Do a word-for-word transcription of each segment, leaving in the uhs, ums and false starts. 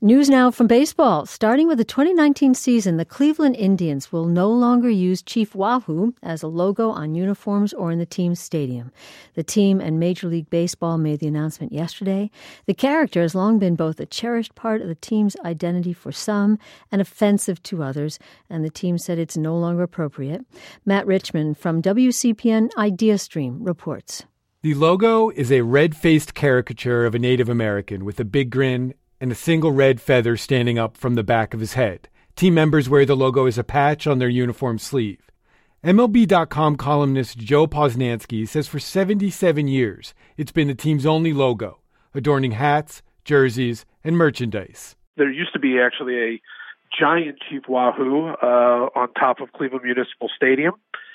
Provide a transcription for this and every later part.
News now from baseball. Starting with the twenty nineteen season, the Cleveland Indians will no longer use Chief Wahoo as a logo on uniforms or in the team's stadium. The team and Major League Baseball made the announcement yesterday. The character has long been both a cherished part of the team's identity for some and offensive to others, and the team said it's no longer appropriate. Matt Richmond from W C P N IdeaStream reports. The logo is a red-faced caricature of a Native American with a big grin and a single red feather standing up from the back of his head. Team members wear the logo as a patch on their uniform sleeve. M L B dot com columnist Joe Posnanski says for seventy-seven years, it's been the team's only logo, adorning hats, jerseys, and merchandise. There used to be actually a giant Chief Wahoo uh, on top of Cleveland Municipal Stadium.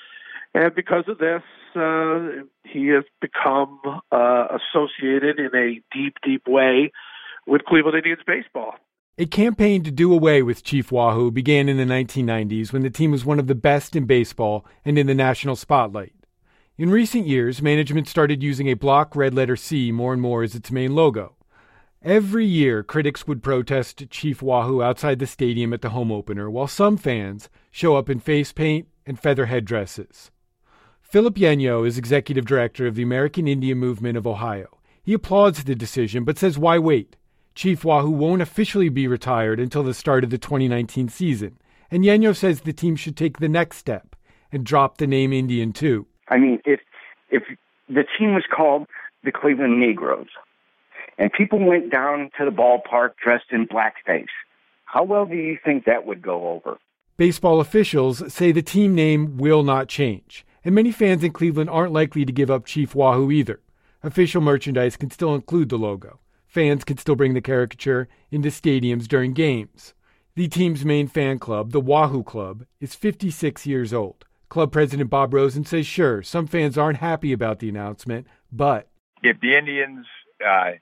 And because of this, uh, he has become uh, associated in a deep, deep way with Cleveland Indians baseball. A campaign to do away with Chief Wahoo began in the nineteen nineties when the team was one of the best in baseball and in the national spotlight. In recent years, management started using a block red letter C more and more as its main logo. Every year, critics would protest Chief Wahoo outside the stadium at the home opener, while some fans show up in face paint and feather headdresses. Philip Yenyo is executive director of the American Indian Movement of Ohio. He applauds the decision, but says why wait? Chief Wahoo won't officially be retired until the start of the twenty nineteen season, and Yenyo says the team should take the next step and drop the name Indian too. I mean, if if the team was called the Cleveland Negroes, and people went down to the ballpark dressed in blackface, how well do you think that would go over? Baseball officials say the team name will not change, and many fans in Cleveland aren't likely to give up Chief Wahoo either. Official merchandise can still include the logo. Fans can still bring the caricature into stadiums during games. The team's main fan club, the Wahoo Club, is fifty-six years old. Club president Bob Rosen says, sure, some fans aren't happy about the announcement, but if the Indians uh,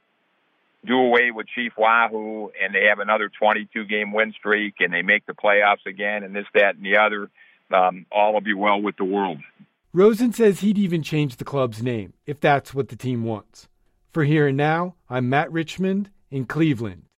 do away with Chief Wahoo and they have another twenty-two game win streak and they make the playoffs again and this, that, and the other, um, all will be well with the world. Rosen says he'd even change the club's name if that's what the team wants. For Here and Now, I'm Matt Richmond in Cleveland.